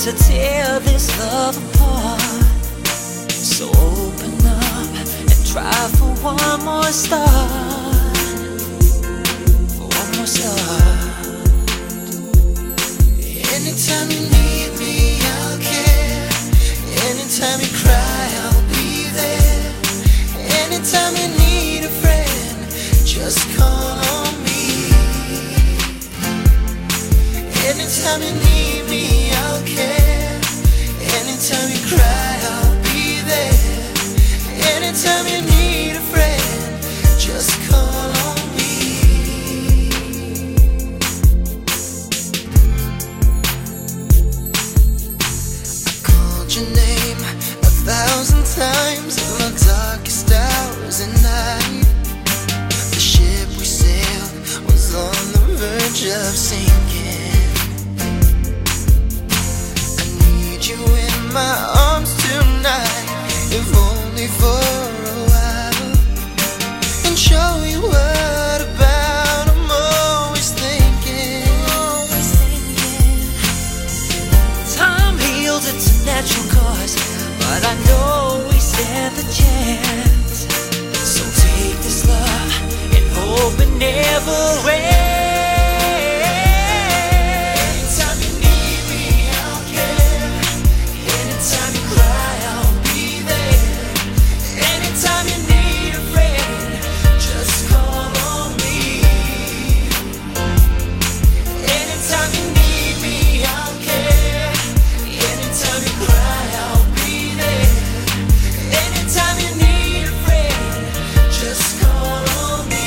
to tear this love apart. So open up and try for one more start. For one more start. Anytime you need me, I'll care. Anytime you cry, I'll be there. Anytime you need a friend, just call on me. Anytime you need me, I'll care. Anytime you cry, I'll be there. Anytime you need a friend, just call on me. I called your name 1,000 times in my darkest hours at night. The ship we sailed was on the verge of sinking. I need you in my arms tonight, if only for a while, and show you what about I'm always thinking. Time heals, it's a natural cause, but I know we stand the chance. So take this love and hope it never ends. Anytime you need me, I'll care. Anytime you cry, I'll be there. Anytime you need a friend, just call on me. Anytime you need me, I'll care. Anytime you cry, I'll be there. Anytime you need a friend, just call on me.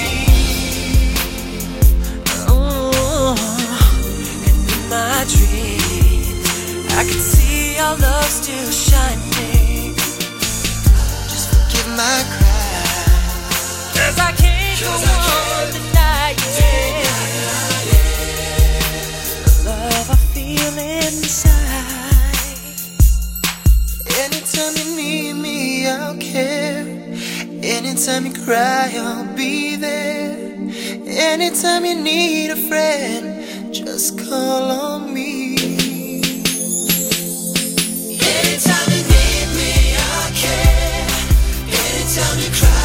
Oh, and in my dreams, I can see our love still shining. Just forgive my cry, 'cause I can't go on denying the love I feel inside. Anytime you need me, I'll care. Anytime you cry, I'll be there. Anytime you need a friend, just call on me. Anytime you need me, I'll care. Anytime you cry,